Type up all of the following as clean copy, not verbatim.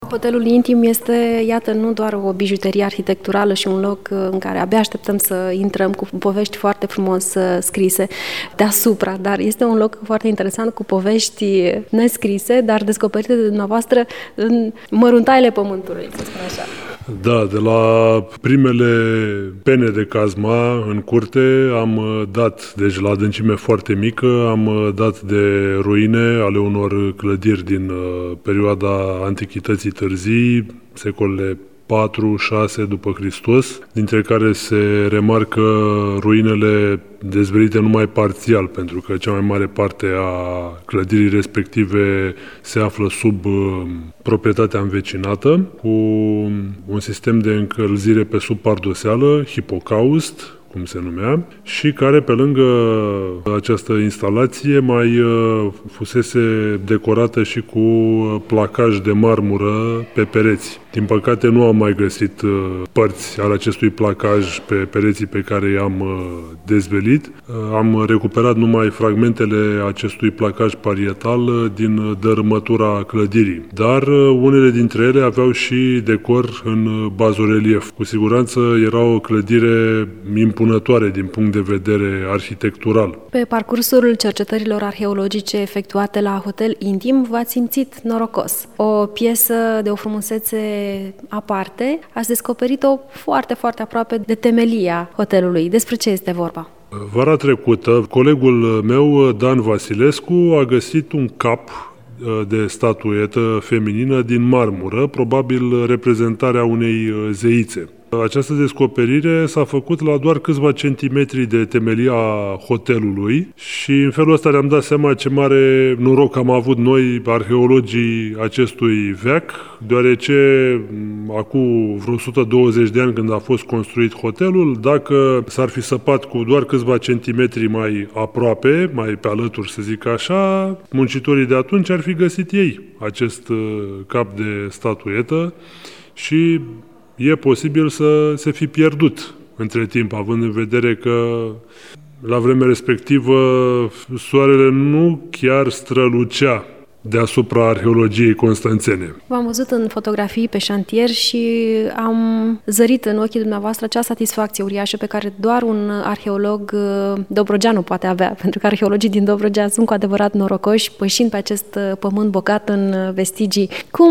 Hotelul Intim este, iată, nu doar o bijuterie arhitecturală și un loc în care abia așteptăm să intrăm cu povești foarte frumos scrise deasupra, dar este un loc foarte interesant cu povești nescrise, dar descoperite de dumneavoastră în măruntaiele pământului, să spun așa. Da, de la primele pene de cazma în curte am dat, deci la adâncime foarte mică, am dat de ruine ale unor clădiri din perioada Antichității Târzii, secolele 4-6 după Hristos, dintre care se remarcă ruinele dezvelite numai parțial, pentru că cea mai mare parte a clădirii respective se află sub proprietatea învecinată, cu un sistem de încălzire pe sub pardoseală, hipocaust, cum se numea, și care pe lângă această instalație mai fusese decorată și cu placaj de marmură pe pereți. Din păcate nu am mai găsit părți ale acestui placaj pe pereții pe care i-am dezvelit. Am recuperat numai fragmentele acestui placaj parietal din dărâmătura clădirii. Dar unele dintre ele aveau și decor în bazorelief. Cu siguranță era o clădire impunătoare din punct de vedere arhitectural. Pe parcursul cercetărilor arheologice efectuate la Hotel Intim, v-ați simțit norocos. O piesă de o frumusețe aparte, ați descoperit-o foarte, foarte aproape de temelia hotelului. Despre ce este vorba? Vara trecută, colegul meu, Dan Vasilescu, a găsit un cap de statuetă feminină din marmură, probabil reprezentarea unei zeițe. Această descoperire s-a făcut la doar câțiva centimetri de temelia hotelului și în felul ăsta ne-am dat seama ce mare noroc am avut noi, arheologii acestui veac, deoarece acum vreo 120 de ani, când a fost construit hotelul, dacă s-ar fi săpat cu doar câțiva centimetri mai aproape, mai pe alături, să zic așa, muncitorii de atunci ar fi găsit ei acest cap de statuetă și e posibil să se fi pierdut între timp, având în vedere că la vremea respectivă soarele nu chiar strălucea deasupra arheologiei constanțene. V-am văzut în fotografii pe șantier și am zărit în ochii dumneavoastră acea satisfacție uriașă pe care doar un arheolog dobrogeanu poate avea, pentru că arheologii din Dobrogea sunt cu adevărat norocoși, pășind pe acest pământ bogat în vestigii. Cum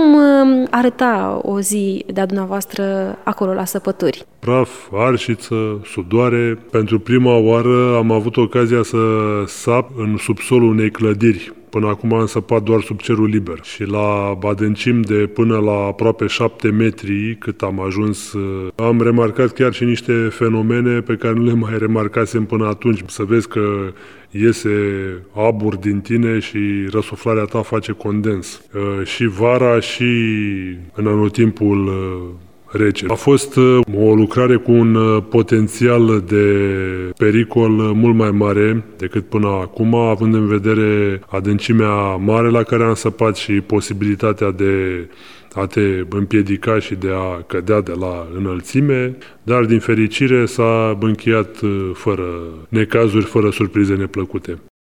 arăta o zi de-a dumneavoastră acolo la săpături? Praf, arșiță, sudoare. Pentru prima oară am avut ocazia să sap în subsolul unei clădiri. Până acum am săpat doar sub cerul liber și la adâncim de până la aproape 7 metri cât am ajuns, am remarcat chiar și niște fenomene pe care nu le mai remarcasem până atunci. Să vezi că iese abur din tine și răsuflarea ta face condens. Și vara și în anotimpul rece. A fost o lucrare cu un potențial de pericol mult mai mare decât până acum, având în vedere adâncimea mare la care am săpat și posibilitatea de a te împiedica și de a cădea de la înălțime, dar din fericire s-a încheiat fără necazuri, fără surprize neplăcute.